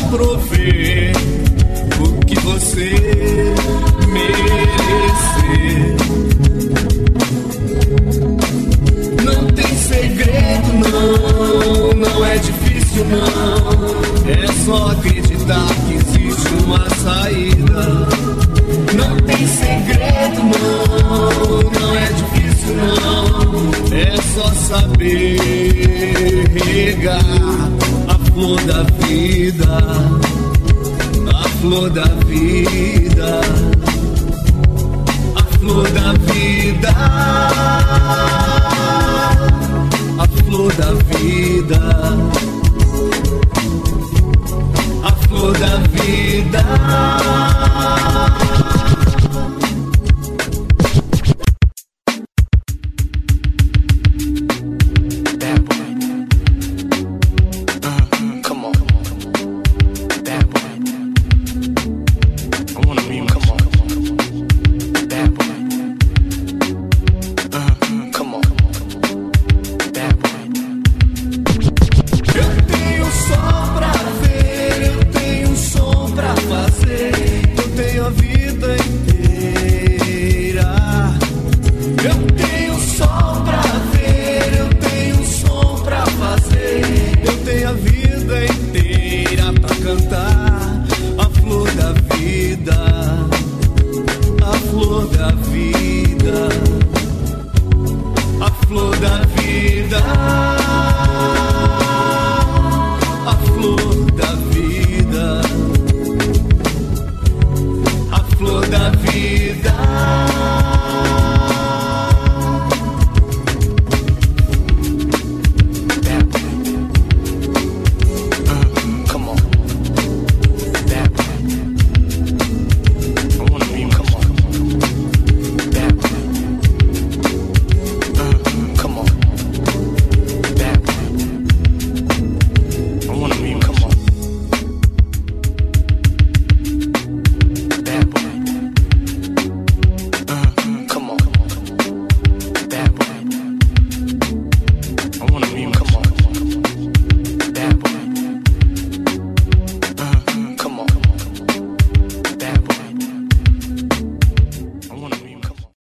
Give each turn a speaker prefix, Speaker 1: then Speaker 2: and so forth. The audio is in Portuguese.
Speaker 1: prover o que você merecer. Não tem segredo, não, não é difícil, não. É só acreditar que existe uma saída. Não tem segredo, não, não é difícil, não. É só saber regar a flor da vida, a flor da vida, a flor da vida, a flor da vida, a flor da vida.